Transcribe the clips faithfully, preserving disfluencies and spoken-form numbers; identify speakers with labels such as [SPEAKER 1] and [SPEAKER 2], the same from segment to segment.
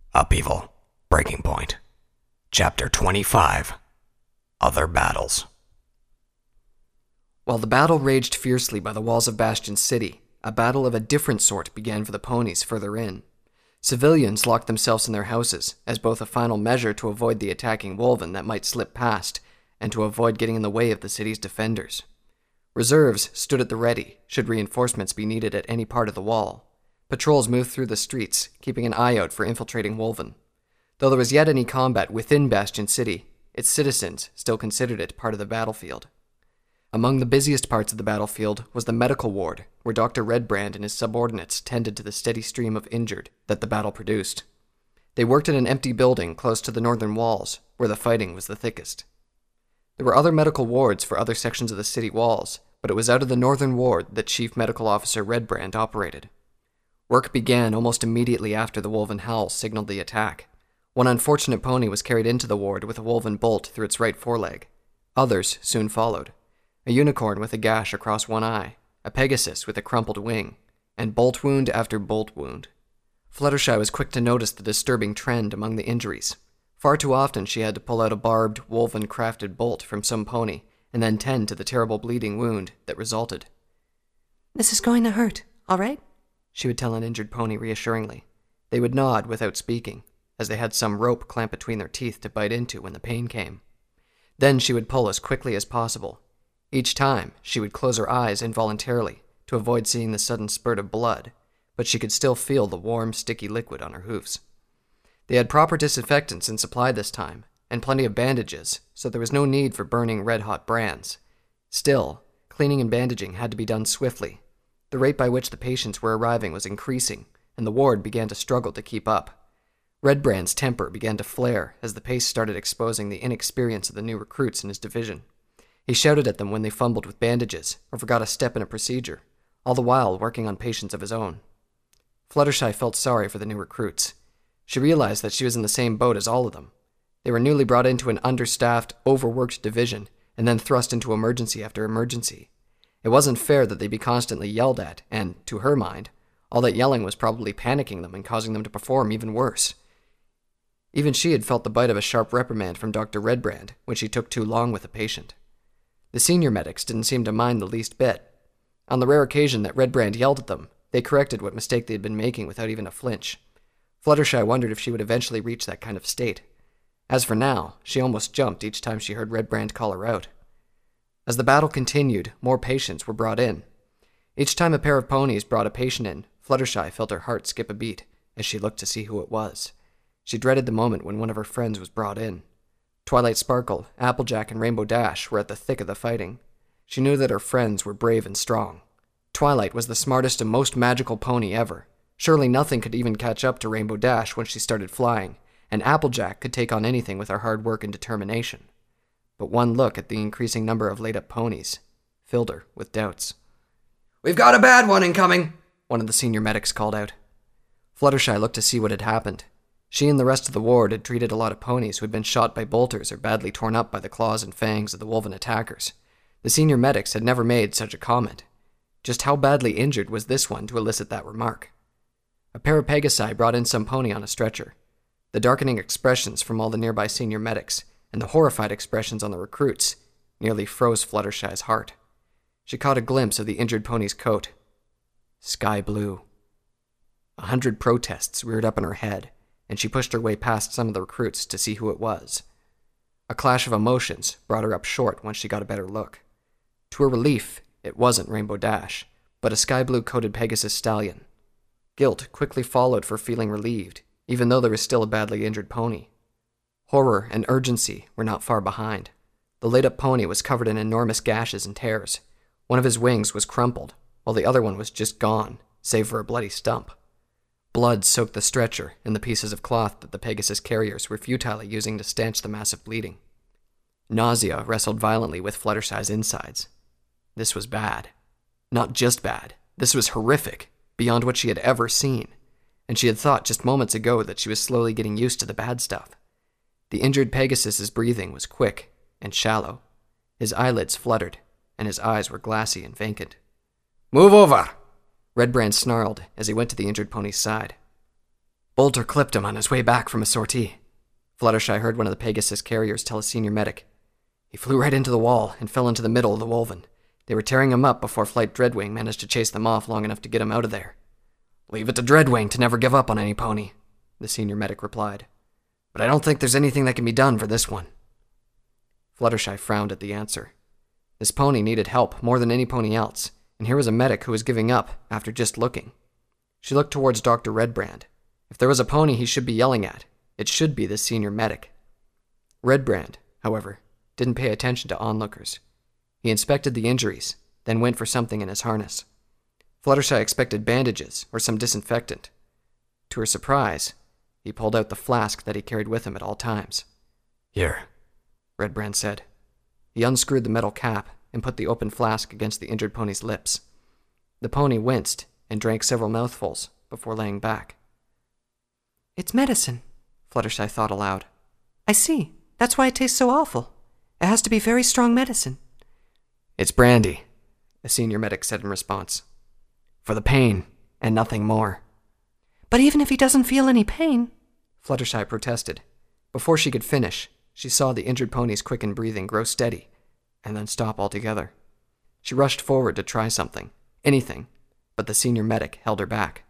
[SPEAKER 1] Upheaval. Breaking Point. Chapter twenty-five. Other Battles.
[SPEAKER 2] While the battle raged fiercely by the walls of Bastion City, a battle of a different sort began for the ponies further in. Civilians locked themselves in their houses, as both a final measure to avoid the attacking Wolven that might slip past, and to avoid getting in the way of the city's defenders. Reserves stood at the ready, should reinforcements be needed at any part of the wall. Patrols moved through the streets, keeping an eye out for infiltrating Wolven. Though there was yet any combat within Bastion City, its citizens still considered it part of the battlefield. Among the busiest parts of the battlefield was the medical ward, where Doctor Redbrand and his subordinates tended to the steady stream of injured that the battle produced. They worked in an empty building close to the northern walls, where the fighting was the thickest. There were other medical wards for other sections of the city walls, but it was out of the northern ward that Chief Medical Officer Redbrand operated. Work began almost immediately after the Wolven howl signaled the attack. One unfortunate pony was carried into the ward with a Wolven bolt through its right foreleg. Others soon followed. A unicorn with a gash across one eye, a Pegasus with a crumpled wing, and bolt wound after bolt wound. Fluttershy was quick to notice the disturbing trend among the injuries. Far too often she had to pull out a barbed, Wolven-crafted bolt from some pony, and then tend to the terrible bleeding wound that resulted.
[SPEAKER 3] "This is going to hurt, all right?"
[SPEAKER 2] she would tell an injured pony reassuringly. They would nod without speaking, as they had some rope clamped between their teeth to bite into when the pain came. Then she would pull as quickly as possible. Each time, she would close her eyes involuntarily to avoid seeing the sudden spurt of blood, but she could still feel the warm, sticky liquid on her hoofs. They had proper disinfectants in supply this time, and plenty of bandages, so there was no need for burning red-hot brands. Still, cleaning and bandaging had to be done swiftly. The rate by which the patients were arriving was increasing, and the ward began to struggle to keep up. Redbrand's temper began to flare as the pace started exposing the inexperience of the new recruits in his division. He shouted at them when they fumbled with bandages or forgot a step in a procedure, all the while working on patients of his own. Fluttershy felt sorry for the new recruits. She realized that she was in the same boat as all of them. They were newly brought into an understaffed, overworked division and then thrust into emergency after emergency. It wasn't fair that they be constantly yelled at, and, to her mind, all that yelling was probably panicking them and causing them to perform even worse. Even she had felt the bite of a sharp reprimand from Doctor Redbrand when she took too long with a patient. The senior medics didn't seem to mind the least bit. On the rare occasion that Redbrand yelled at them, they corrected what mistake they had been making without even a flinch. Fluttershy wondered if she would eventually reach that kind of state. As for now, she almost jumped each time she heard Redbrand call her out. As the battle continued, more patients were brought in. Each time a pair of ponies brought a patient in, Fluttershy felt her heart skip a beat as she looked to see who it was. She dreaded the moment when one of her friends was brought in. Twilight Sparkle, Applejack, and Rainbow Dash were at the thick of the fighting. She knew that her friends were brave and strong. Twilight was the smartest and most magical pony ever. Surely nothing could even catch up to Rainbow Dash when she started flying, and Applejack could take on anything with her hard work and determination. But one look at the increasing number of laid-up ponies filled her with doubts. "We've got a bad one incoming," one of the senior medics called out. Fluttershy looked to see what had happened. She and the rest of the ward had treated a lot of ponies who had been shot by bolters or badly torn up by the claws and fangs of the Wolven attackers. The senior medics had never made such a comment. Just how badly injured was this one to elicit that remark? A pair of Pegasi brought in some pony on a stretcher. The darkening expressions from all the nearby senior medics, and the horrified expressions on the recruits, nearly froze Fluttershy's heart. She caught a glimpse of the injured pony's coat. Sky blue. A hundred protests reared up in her head, and she pushed her way past some of the recruits to see who it was. A clash of emotions brought her up short once she got a better look. To her relief, it wasn't Rainbow Dash, but a sky-blue-coated Pegasus stallion. Guilt quickly followed for feeling relieved, even though there was still a badly injured pony. Horror and urgency were not far behind. The laid-up pony was covered in enormous gashes and tears. One of his wings was crumpled, while the other one was just gone, save for a bloody stump. Blood soaked the stretcher and the pieces of cloth that the Pegasus carriers were futilely using to stanch the massive bleeding. Nausea wrestled violently with Fluttershy's insides. This was bad. Not just bad. This was horrific, beyond what she had ever seen, and she had thought just moments ago that she was slowly getting used to the bad stuff. The injured Pegasus's breathing was quick and shallow. His eyelids fluttered, and his eyes were glassy and vacant.
[SPEAKER 1] "Move over!"
[SPEAKER 2] Redbrand snarled as he went to the injured pony's side. Bolter clipped him on his way back from a sortie. Fluttershy heard one of the Pegasus carriers tell a senior medic. He flew right into the wall and fell into the middle of the Wolven. They were tearing him up before Flight Dreadwing managed to chase them off long enough to get him out of there. Leave it to Dreadwing to never give up on any pony, the senior medic replied. But I don't think there's anything that can be done for this one. Fluttershy frowned at the answer. This pony needed help more than any pony else, and here was a medic who was giving up after just looking. She looked towards Doctor Redbrand. If there was a pony he should be yelling at, it should be the senior medic. Redbrand, however, didn't pay attention to onlookers. He inspected the injuries, then went for something in his harness. Fluttershy expected bandages or some disinfectant. To her surprise, he pulled out the flask that he carried with him at all times.
[SPEAKER 1] Here,
[SPEAKER 2] Redbrand said. He unscrewed the metal cap and put the open flask against the injured pony's lips. The pony winced and drank several mouthfuls before laying back.
[SPEAKER 3] It's medicine,
[SPEAKER 2] Fluttershy thought aloud.
[SPEAKER 3] I see. That's why it tastes so awful. It has to be very strong medicine.
[SPEAKER 2] It's brandy, a senior medic said in response. For the pain, and nothing more.
[SPEAKER 3] But even if he doesn't feel any pain,
[SPEAKER 2] Fluttershy protested. Before she could finish, she saw the injured pony's quickened breathing grow steady, and then stop altogether. She rushed forward to try something, anything, but the senior medic held her back.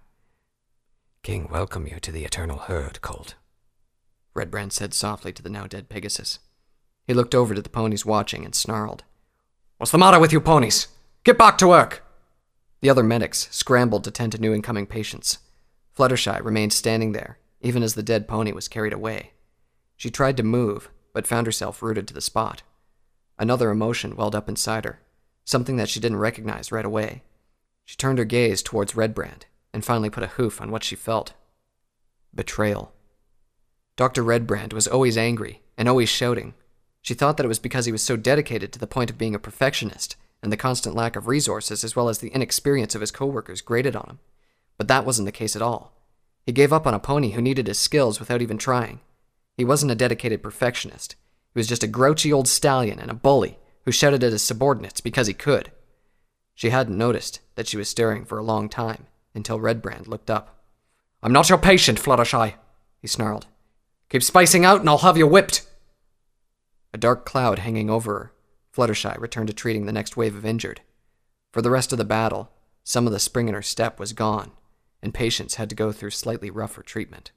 [SPEAKER 1] King welcome you to the eternal herd, Colt,
[SPEAKER 2] Redbrand said softly to the now-dead Pegasus. He looked over to the ponies watching and snarled. What's the matter with you ponies? Get back to work! The other medics scrambled to tend to new incoming patients. Fluttershy remained standing there, even as the dead pony was carried away. She tried to move, but found herself rooted to the spot. Another emotion welled up inside her, something that she didn't recognize right away. She turned her gaze towards Redbrand, and finally put a hoof on what she felt. Betrayal. Doctor Redbrand was always angry, and always shouting. She thought that it was because he was so dedicated to the point of being a perfectionist, and the constant lack of resources as well as the inexperience of his co-workers grated on him. But that wasn't the case at all. He gave up on a pony who needed his skills without even trying. He wasn't a dedicated perfectionist. He was just a grouchy old stallion and a bully who shouted at his subordinates because he could. She hadn't noticed that she was staring for a long time until Redbrand looked up. I'm not your patient, Fluttershy, he snarled. Keep spacing out and I'll have you whipped. A dark cloud hanging over her, Fluttershy returned to treating the next wave of injured. For the rest of the battle, some of the spring in her step was gone, and patients had to go through slightly rougher treatment.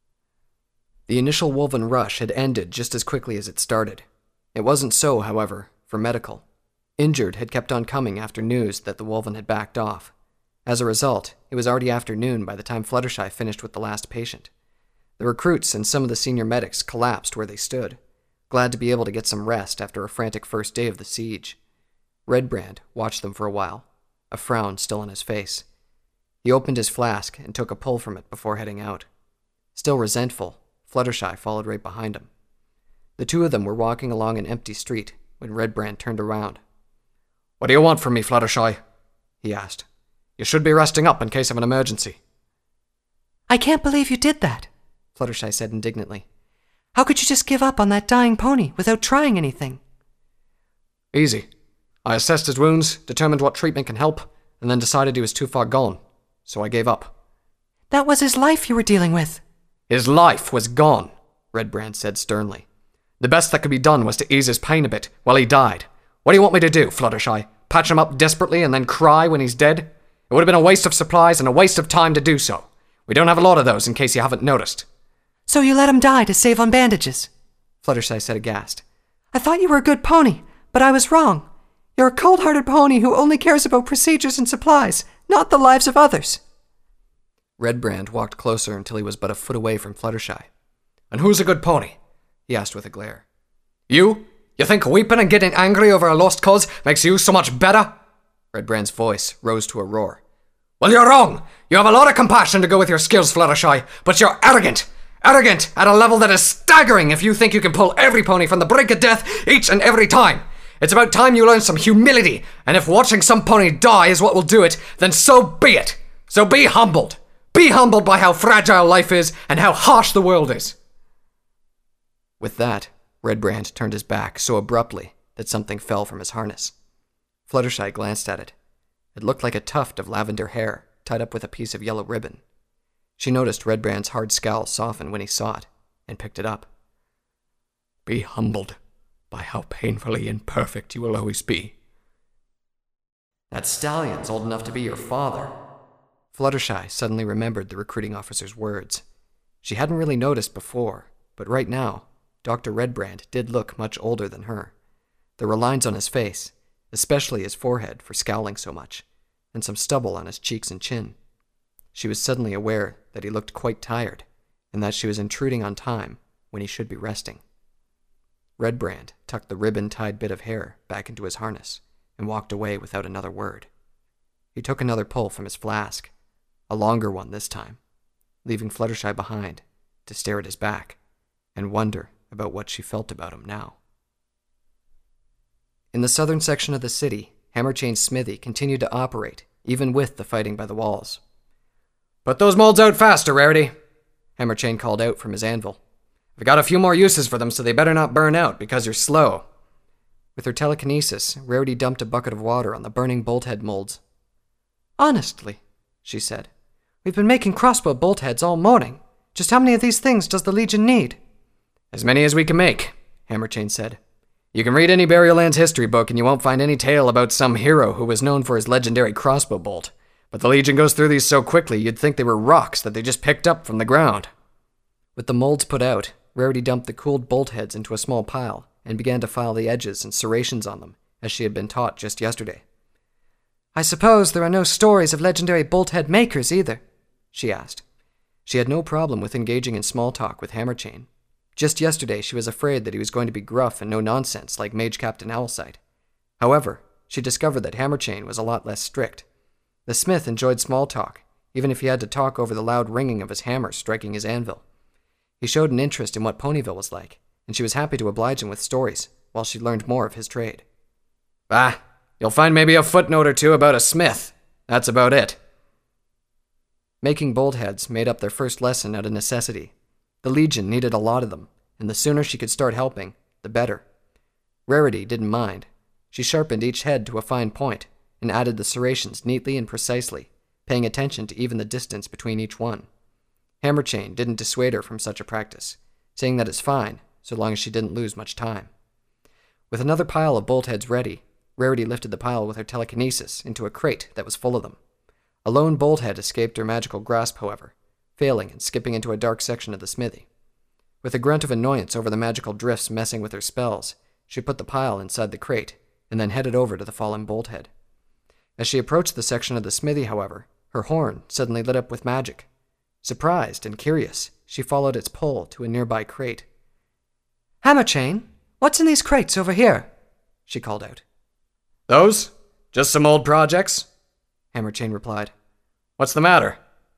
[SPEAKER 2] The initial Wolven rush had ended just as quickly as it started. It wasn't so, however, for medical. Injured had kept on coming after news that the Wolven had backed off. As a result, it was already afternoon by the time Fluttershy finished with the last patient. The recruits and some of the senior medics collapsed where they stood, glad to be able to get some rest after a frantic first day of the siege. Redbrand watched them for a while, a frown still on his face. He opened his flask and took a pull from it before heading out. Still resentful, Fluttershy followed right behind him. The two of them were walking along an empty street when Redbrand turned around. What do you want from me, Fluttershy? He asked. You should be resting up in case of an emergency.
[SPEAKER 3] I can't believe you did that, Fluttershy said indignantly. How could you just give up on that dying pony without trying anything?
[SPEAKER 2] Easy. I assessed his wounds, determined what treatment can help, and then decided he was too far gone, so I gave up.
[SPEAKER 3] That was his life you were dealing with.
[SPEAKER 2] His life was gone, Redbrand said sternly. The best that could be done was to ease his pain a bit while he died. What do you want me to do, Fluttershy? Patch him up desperately and then cry when he's dead? It would have been a waste of supplies and a waste of time to do so. We don't have a lot of those in case you haven't noticed.
[SPEAKER 3] So you let him die to save on bandages?
[SPEAKER 2] Fluttershy said aghast.
[SPEAKER 3] I thought you were a good pony, but I was wrong. You're a cold-hearted pony who only cares about procedures and supplies, not the lives of others.
[SPEAKER 2] Redbrand walked closer until he was but a foot away from Fluttershy. And who's a good pony? He asked with a glare. You? You think weeping and getting angry over a lost cause makes you so much better? Redbrand's voice rose to a roar. Well, you're wrong. You have a lot of compassion to go with your skills, Fluttershy, but you're arrogant. Arrogant at a level that is staggering if you think you can pull every pony from the brink of death each and every time. It's about time you learn some humility, and if watching some pony die is what will do it, then so be it. So be humbled. Be humbled by how fragile life is and how harsh the world is. With that, Redbrand turned his back so abruptly that something fell from his harness. Fluttershy glanced at it. It looked like a tuft of lavender hair tied up with a piece of yellow ribbon. She noticed Redbrand's hard scowl soften when he saw it, and picked it up.
[SPEAKER 1] Be humbled by how painfully imperfect you will always be.
[SPEAKER 2] That stallion's old enough to be your father. Fluttershy suddenly remembered the recruiting officer's words. She hadn't really noticed before, but right now, Doctor Redbrand did look much older than her. There were lines on his face, especially his forehead for scowling so much, and some stubble on his cheeks and chin. She was suddenly aware that he looked quite tired, and that she was intruding on time when he should be resting. Redbrand tucked the ribbon-tied bit of hair back into his harness and walked away without another word. He took another pull from his flask, a longer one this time, leaving Fluttershy behind to stare at his back and wonder about what she felt about him now. In the southern section of the city, Hammerchain's smithy continued to operate, even with the fighting by the walls.
[SPEAKER 4] "Put those molds out faster, Rarity," Hammerchain called out from his anvil. "I've got a few more uses for them, so they better not burn out, because you're slow."
[SPEAKER 2] With her telekinesis, Rarity dumped a bucket of water on the burning bolthead molds.
[SPEAKER 3] "Honestly," she said, "we've been making crossbow boltheads all morning. Just how many of these things does the Legion need?"
[SPEAKER 4] "As many as we can make," Hammerchain said. "You can read any Burial Lands history book and you won't find any tale about some hero who was known for his legendary crossbow bolt. But the Legion goes through these so quickly you'd think they were rocks that they just picked up from the ground."
[SPEAKER 2] With the molds put out, Rarity dumped the cooled boltheads into a small pile and began to file the edges and serrations on them, as she had been taught just yesterday.
[SPEAKER 3] "I suppose there are no stories of legendary bolthead makers either?" she asked.
[SPEAKER 2] She had no problem with engaging in small talk with Hammerchain. Just yesterday she was afraid that he was going to be gruff and no-nonsense like Mage Captain Owlsight. However, she discovered that Hammerchain was a lot less strict. The smith enjoyed small talk, even if he had to talk over the loud ringing of his hammer striking his anvil. He showed an interest in what Ponyville was like, and she was happy to oblige him with stories while she learned more of his trade.
[SPEAKER 4] "Ah, you'll find maybe a footnote or two about a smith. That's about it."
[SPEAKER 2] Making boltheads made up their first lesson out of necessity. The Legion needed a lot of them, and the sooner she could start helping, the better. Rarity didn't mind. She sharpened each head to a fine point and added the serrations neatly and precisely, paying attention to even the distance between each one. Hammerchain didn't dissuade her from such a practice, saying that it's fine so long as she didn't lose much time. With another pile of boltheads ready, Rarity lifted the pile with her telekinesis into a crate that was full of them. A lone bolthead escaped her magical grasp, however, failing and skipping into a dark section of the smithy. With a grunt of annoyance over the magical drifts messing with her spells, she put the pile inside the crate and then headed over to the fallen bolthead. As she approached the section of the smithy, however, her horn suddenly lit up with magic. Surprised and curious, she followed its pull to a nearby crate.
[SPEAKER 3] "Hammerchain, what's in these crates over here?" she called out.
[SPEAKER 4] "Those? Just some old projects,"
[SPEAKER 2] Hammerchain replied.
[SPEAKER 4] "What's the matter?"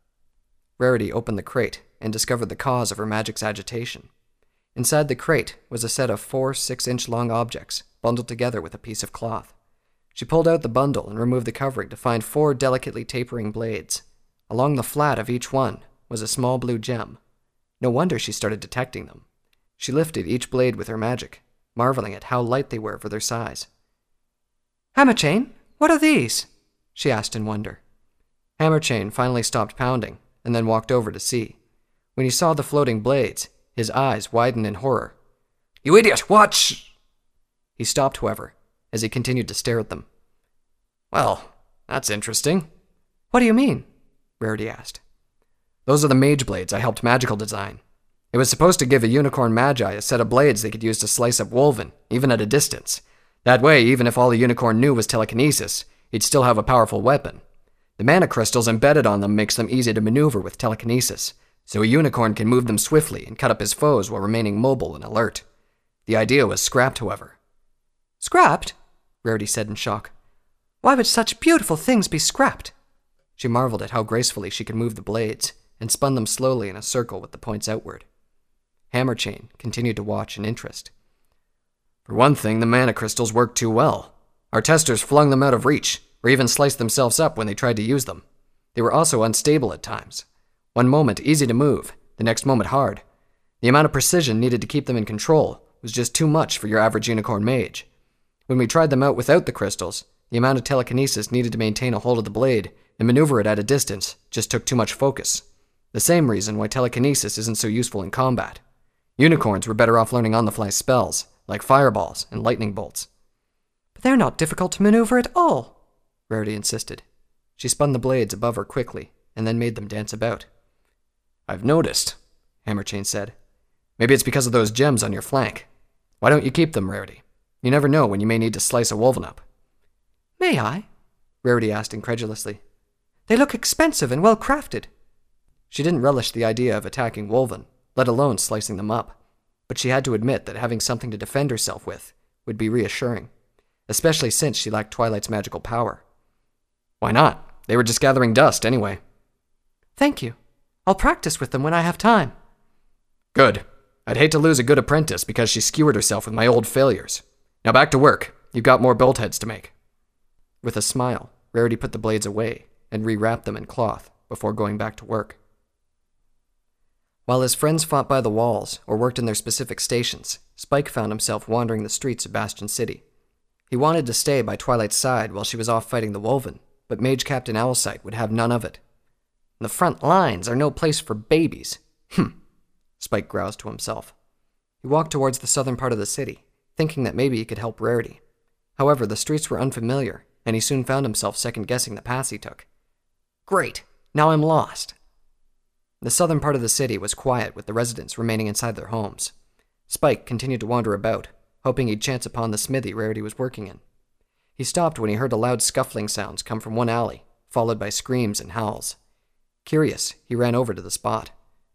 [SPEAKER 2] Rarity opened the crate and discovered the cause of her magic's agitation. Inside the crate was a set of four six-inch-long objects bundled together with a piece of cloth. She pulled out the bundle and removed the covering to find four delicately tapering blades. Along the flat of each one was a small blue gem. No wonder she started detecting them. She lifted each blade with her magic, marveling at how light they were for their size.
[SPEAKER 3] "Hammerchain, what are these?" she asked in wonder.
[SPEAKER 2] Hammerchain finally stopped pounding and then walked over to see. When he saw the floating blades, his eyes widened in horror.
[SPEAKER 4] "You idiot, watch!"
[SPEAKER 2] He stopped, however, as he continued to stare at them.
[SPEAKER 4] "Well, that's interesting."
[SPEAKER 2] "What do you mean?" Rarity asked.
[SPEAKER 4] "Those are the mage blades I helped Magical design. It was supposed to give a unicorn magi a set of blades they could use to slice up Wolven, even at a distance. That way, even if all the unicorn knew was telekinesis, he'd still have a powerful weapon. The mana crystals embedded on them makes them easy to maneuver with telekinesis, so a unicorn can move them swiftly and cut up his foes while remaining mobile and alert. The idea was scrapped, however."
[SPEAKER 3] "Scrapped?"
[SPEAKER 2] Rarity said in shock.
[SPEAKER 3] "Why would such beautiful things be scrapped?"
[SPEAKER 2] She marveled at how gracefully she could move the blades, and spun them slowly in a circle with the points outward. Hammerchain continued to watch in interest.
[SPEAKER 4] "For one thing, the mana crystals worked too well. Our testers flung them out of reach, or even sliced themselves up when they tried to use them. They were also unstable at times. One moment easy to move, the next moment hard. The amount of precision needed to keep them in control was just too much for your average unicorn mage. When we tried them out without the crystals, the amount of telekinesis needed to maintain a hold of the blade and maneuver it at a distance just took too much focus. The same reason why telekinesis isn't so useful in combat. Unicorns were better off learning on-the-fly spells, like fireballs and lightning bolts.
[SPEAKER 3] But they're not difficult to maneuver at all,
[SPEAKER 4] Rarity insisted. She spun the blades above her quickly, and then made them dance about. I've noticed, Hammerchain said. Maybe it's because of those gems on your flank. Why don't you keep them, Rarity? You never know when you may need to slice a wolven up.
[SPEAKER 3] May I?
[SPEAKER 4] Rarity asked incredulously.
[SPEAKER 3] They look expensive and well crafted.
[SPEAKER 4] She didn't relish the idea of attacking wolven, let alone slicing them up, but she had to admit that having something to defend herself with would be reassuring, especially since she lacked Twilight's magical power. Why not? They were just gathering dust anyway.
[SPEAKER 3] Thank you. I'll practice with them when I have time.
[SPEAKER 4] Good. I'd hate to lose a good apprentice because she skewered herself with my old failures. Now back to work. You've got more bolt heads to make. With a smile, Rarity put the blades away and rewrapped them in cloth before going back to work. While his friends fought by the walls or worked in their specific stations, Spike found himself wandering the streets of Bastion City. He wanted to stay by Twilight's side while she was off fighting the wolven, but Mage Captain Owlsight would have none of it. The front lines are no place for babies. Hm, Spike growled to himself. He walked towards the southern part of the city, thinking that maybe he could help Rarity. However, the streets were unfamiliar, and he soon found himself second-guessing the paths he took. Great, now I'm lost. The southern part of the city was quiet, with the residents remaining inside their homes. Spike continued to wander about, hoping he'd chance upon the smithy Rarity was working in. He stopped when he heard the loud scuffling sounds come from one alley, followed by screams and howls. Curious, he ran over to the spot.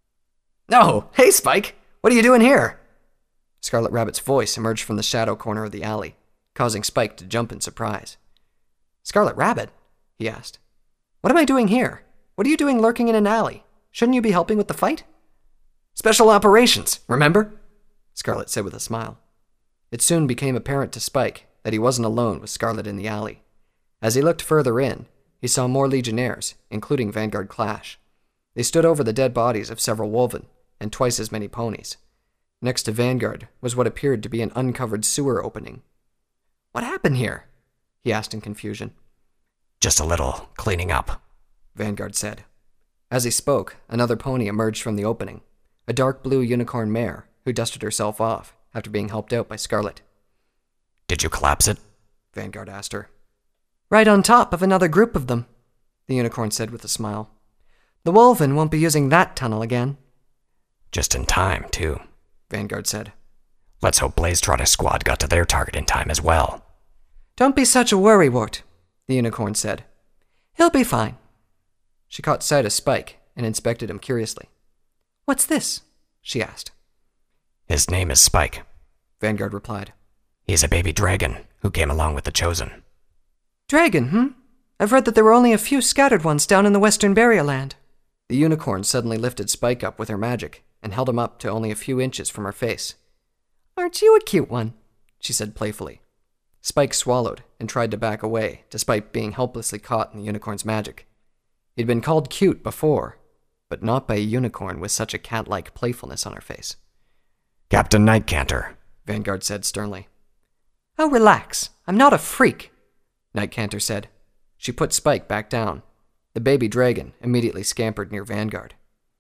[SPEAKER 4] "No! Hey, Spike! What are you doing here?" Scarlet Rabbit's voice emerged from the shadow corner of the alley, causing Spike to jump in surprise. "Scarlet Rabbit?" he asked. "What am I doing here? What are you doing lurking in an alley? Shouldn't you be helping with the fight?" "Special operations, remember?" Scarlet said with a smile. It soon became apparent to Spike that he wasn't alone with Scarlet in the alley. As he looked further in, he saw more Legionnaires, including Vanguard Clash. They stood over the dead bodies of several wolven and twice as many ponies. Next to Vanguard was what appeared to be an uncovered sewer opening. "What happened here?" he asked in confusion. "Just a little cleaning up," Vanguard said. As he spoke, another pony emerged from the opening, a dark blue unicorn mare who dusted herself off after being helped out by Scarlet. "Did you collapse it?" Vanguard asked her.
[SPEAKER 3] "Right on top of another group of them," the unicorn said with a smile. "The wolven won't be using that tunnel again."
[SPEAKER 5] "Just in time, too,"
[SPEAKER 4] Vanguard said.
[SPEAKER 5] "Let's hope Blaze Trotter's squad got to their target in time as well."
[SPEAKER 3] "Don't be such a worrywart,"
[SPEAKER 4] the unicorn said.
[SPEAKER 3] "He'll be fine."
[SPEAKER 4] She caught sight of Spike and inspected him curiously.
[SPEAKER 3] "What's this?"
[SPEAKER 4] she asked.
[SPEAKER 5] "His name is Spike,"
[SPEAKER 4] Vanguard replied.
[SPEAKER 5] "He's a baby dragon who came along with the Chosen."
[SPEAKER 3] "Dragon, hmm? I've read that there were only a few scattered ones down in the western Barrier Land."
[SPEAKER 4] The unicorn suddenly lifted Spike up with her magic and held him up to only a few inches from her face.
[SPEAKER 3] "Aren't you a cute one?"
[SPEAKER 4] she said playfully. Spike swallowed and tried to back away, despite being helplessly caught in the unicorn's magic. He'd been called cute before, but not by a unicorn with such a cat-like playfulness on her face.
[SPEAKER 5] "Captain Nightcanter,"
[SPEAKER 4] Vanguard said sternly.
[SPEAKER 3] "Oh, relax. I'm not a freak,"
[SPEAKER 4] Nightcanter said. She put Spike back down. The baby dragon immediately scampered near Vanguard.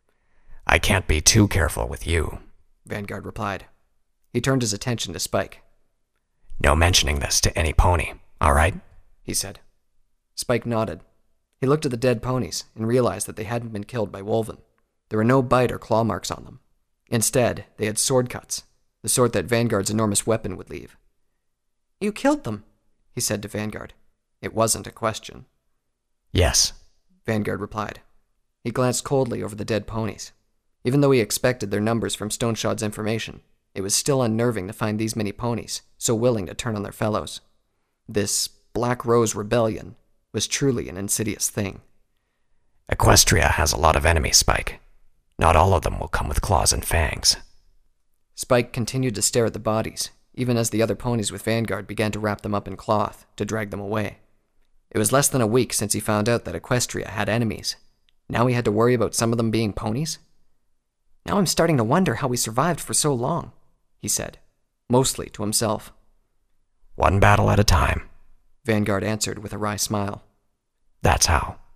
[SPEAKER 5] "I can't be too careful with you,"
[SPEAKER 4] Vanguard replied. He turned his attention to Spike.
[SPEAKER 5] "No mentioning this to any pony, all right?"
[SPEAKER 4] he said. Spike nodded. He looked at the dead ponies and realized that they hadn't been killed by wolven. There were no bite or claw marks on them. Instead, they had sword cuts, the sort that Vanguard's enormous weapon would leave.
[SPEAKER 3] "You killed them,"
[SPEAKER 4] he said to Vanguard. It wasn't a question.
[SPEAKER 5] "Yes,"
[SPEAKER 4] Vanguard replied. He glanced coldly over the dead ponies. Even though he expected their numbers from Stoneshot's information, it was still unnerving to find these many ponies so willing to turn on their fellows. This Black Rose Rebellion was truly an insidious thing.
[SPEAKER 5] "Equestria has a lot of enemies, Spike. Not all of them will come with claws and fangs."
[SPEAKER 4] Spike continued to stare at the bodies, even as the other ponies with Vanguard began to wrap them up in cloth to drag them away. It was less than a week since he found out that Equestria had enemies. Now he had to worry about some of them being ponies? "Now I'm starting to wonder how we survived for so long," he said, mostly to himself.
[SPEAKER 5] "One battle at a time,"
[SPEAKER 4] Vanguard answered with a wry smile.
[SPEAKER 5] "That's how."